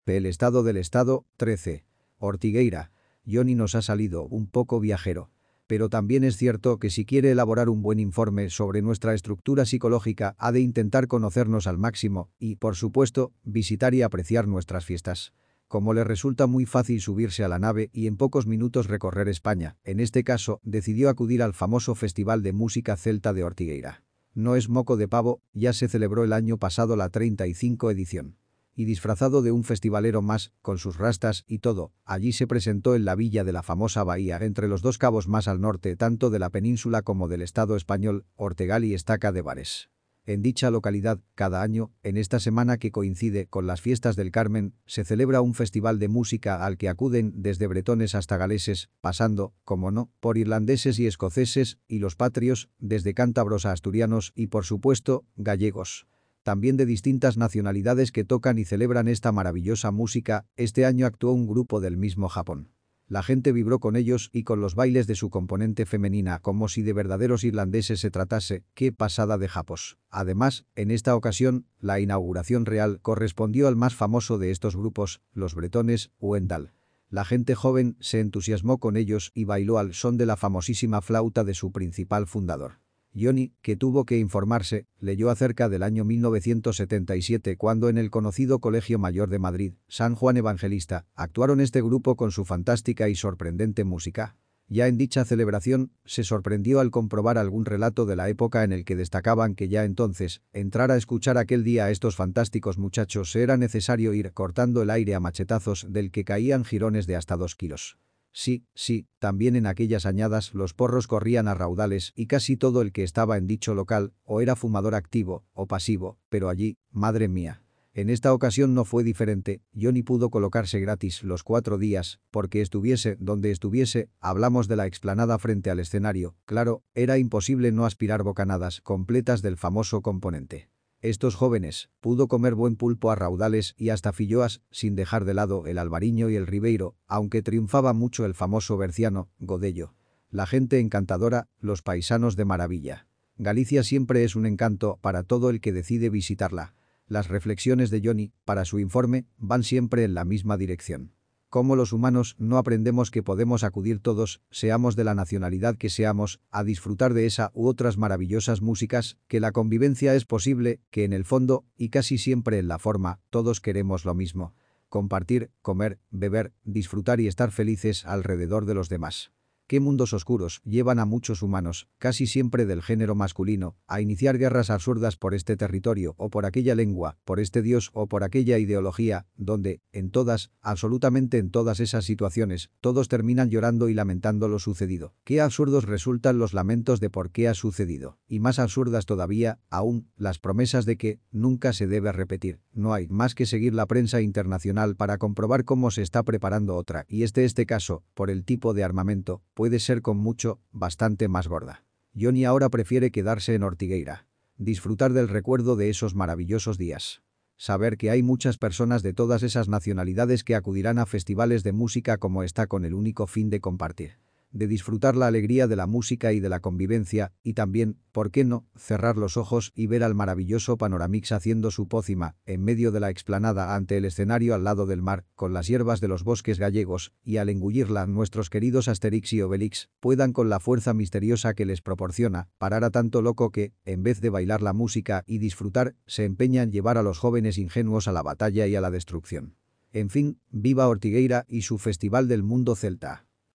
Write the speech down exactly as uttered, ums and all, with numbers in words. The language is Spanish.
El estado del estado, trece. Ortigueira. Johnny nos ha salido un poco viajero. Pero también es cierto que si quiere elaborar un buen informe sobre nuestra estructura psicológica ha de intentar conocernos al máximo y, por supuesto, visitar y apreciar nuestras fiestas. Como le resulta muy fácil subirse a la nave y en pocos minutos recorrer España, en este caso, decidió acudir al famoso Festival de Música Celta de Ortigueira. No es moco de pavo, ya se celebró el año pasado la treinta y cinco edición. Y disfrazado de un festivalero más, con sus rastas y todo, allí se presentó en la villa de la famosa bahía entre los dos cabos más al norte tanto de la península como del estado español, Ortegal y Estaca de Bares. En dicha localidad, cada año, en esta semana que coincide con las fiestas del Carmen, se celebra un festival de música al que acuden desde bretones hasta galeses, pasando, como no, por irlandeses y escoceses, y los patrios, desde cántabros a asturianos y, por supuesto, gallegos. También de distintas nacionalidades que tocan y celebran esta maravillosa música, este año actuó un grupo del mismo Japón. La gente vibró con ellos y con los bailes de su componente femenina como si de verdaderos irlandeses se tratase, qué pasada de japos. Además, en esta ocasión, la inauguración real correspondió al más famoso de estos grupos, los bretones, Wendal. La gente joven se entusiasmó con ellos y bailó al son de la famosísima flauta de su principal fundador. Johnny, que tuvo que informarse, leyó acerca del año mil novecientos setenta y siete cuando en el conocido Colegio Mayor de Madrid, San Juan Evangelista, actuaron este grupo con su fantástica y sorprendente música. Ya en dicha celebración, se sorprendió al comprobar algún relato de la época en el que destacaban que ya entonces, entrar a escuchar aquel día a estos fantásticos muchachos era necesario ir cortando el aire a machetazos del que caían jirones de hasta dos kilos. Sí, sí, también en aquellas añadas los porros corrían a raudales y casi todo el que estaba en dicho local o era fumador activo o pasivo, pero allí, madre mía. En esta ocasión no fue diferente, Johnny pudo colocarse gratis los cuatro días, porque estuviese donde estuviese, hablamos de la explanada frente al escenario, claro, era imposible no aspirar bocanadas completas del famoso componente. Estos jóvenes, pudo comer buen pulpo a raudales y hasta filloas, sin dejar de lado el albariño y el ribeiro, aunque triunfaba mucho el famoso berciano, Godello. La gente encantadora, los paisanos de maravilla. Galicia siempre es un encanto para todo el que decide visitarla. Las reflexiones de Johnny, para su informe, van siempre en la misma dirección. Cómo los humanos no aprendemos que podemos acudir todos, seamos de la nacionalidad que seamos, a disfrutar de esa u otras maravillosas músicas, que la convivencia es posible, que en el fondo, y casi siempre en la forma, todos queremos lo mismo. Compartir, comer, beber, disfrutar y estar felices alrededor de los demás. ¿Qué mundos oscuros llevan a muchos humanos, casi siempre del género masculino, a iniciar guerras absurdas por este territorio o por aquella lengua, por este dios o por aquella ideología, donde, en todas, absolutamente en todas esas situaciones, todos terminan llorando y lamentando lo sucedido? Qué absurdos resultan los lamentos de por qué ha sucedido, y más absurdas todavía, aún, las promesas de que nunca se debe repetir. No hay más que seguir la prensa internacional para comprobar cómo se está preparando otra, y este este caso, por el tipo de armamento, puede ser con mucho, bastante más gorda. Johnny ahora prefiere quedarse en Ortigueira. Disfrutar del recuerdo de esos maravillosos días. Saber que hay muchas personas de todas esas nacionalidades que acudirán a festivales de música como esta con el único fin de compartir. De disfrutar la alegría de la música y de la convivencia, y también, ¿por qué no?, cerrar los ojos y ver al maravilloso Panoramix haciendo su pócima, en medio de la explanada ante el escenario al lado del mar, con las hierbas de los bosques gallegos, y al engullirla nuestros queridos Asterix y Obelix, puedan con la fuerza misteriosa que les proporciona, parar a tanto loco que, en vez de bailar la música y disfrutar, se empeñan en llevar a los jóvenes ingenuos a la batalla y a la destrucción. En fin, viva Ortigueira y su Festival del Mundo Celta.